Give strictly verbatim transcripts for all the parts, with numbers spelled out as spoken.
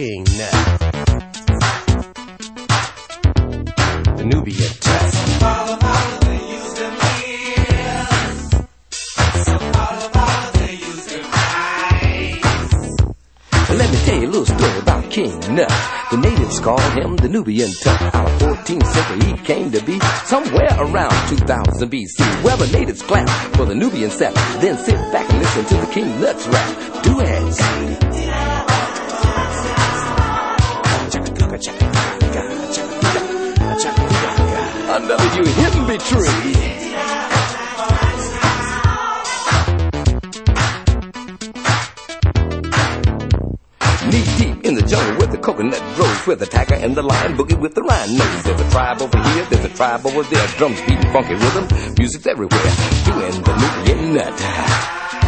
King Nut. The Nubian Test. Follow, follow, they use them ears. So follow, follow, they use them eyes. Let me tell you a little story about King Nut. The natives called him the Nubian Tut. Out of fourteenth century he came to be somewhere around two thousand B C. Well, the natives clap for the Nubian sap, then sit back and listen to the King Nut's rap. Duets. Under you Hiddenby tree. Knee deep in the jungle with the coconut groves, where the tiger and the lion boogie with the rhinos. There's a tribe over here, there's a tribe over there. Drums beating funky rhythm, music's everywhere. Doing the Nubian Nut.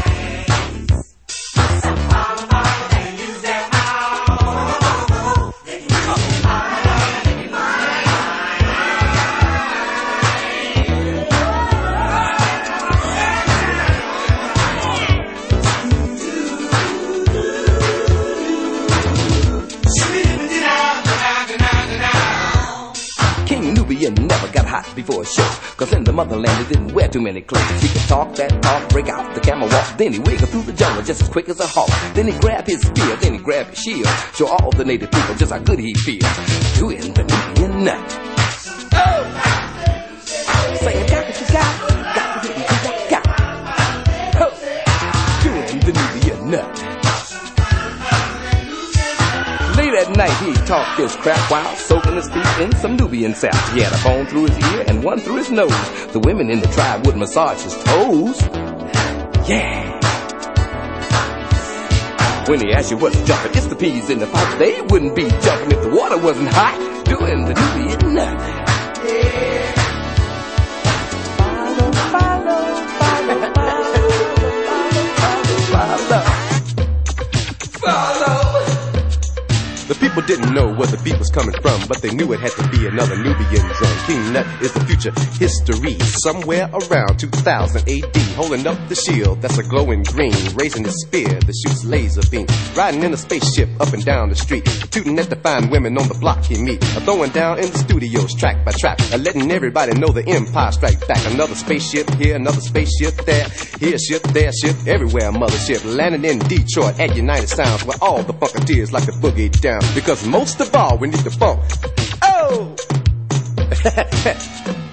Nubian never got hot before a show, cause in the motherland he didn't wear too many clothes. He could talk that talk, break out the camel walk, then he wiggle through the jungle just as quick as a hawk. Then he grab his spear, then he grab his shield, show all the native people just how good he feels. Doing the Nubian Nut. Oh! Say you got what you got, got what you got, got. Oh! Doing the Nubian Nut. Late at night he talked this crap while soaking his feet in some Nubian sap. He had a bone through his ear and one through his nose. The women in the tribe would massage his toes. Yeah. When he asked you what's jumping, it's the peas in the pot. They wouldn't be jumping if the water wasn't hot. Doing the Nubian Nut. Yeah. Follow, follow, follow, follow, follow, follow, follow. The people didn't know where the beat was coming from, but they knew it had to be another Nubian drum. King Nut is the future history, somewhere around two thousand A D, holding up the shield that's a glowing green, raising his spear that shoots laser beams, riding in a spaceship up and down the street, tooting at the fine women on the block he meet, throwing down in the studios track by track, letting everybody know the empire strike back. Another spaceship here, another spaceship there, here ship, there ship, everywhere mothership, landing in Detroit at United Sounds, where all the funketeers like to boogie down. Because most of all, we need the funk. Oh!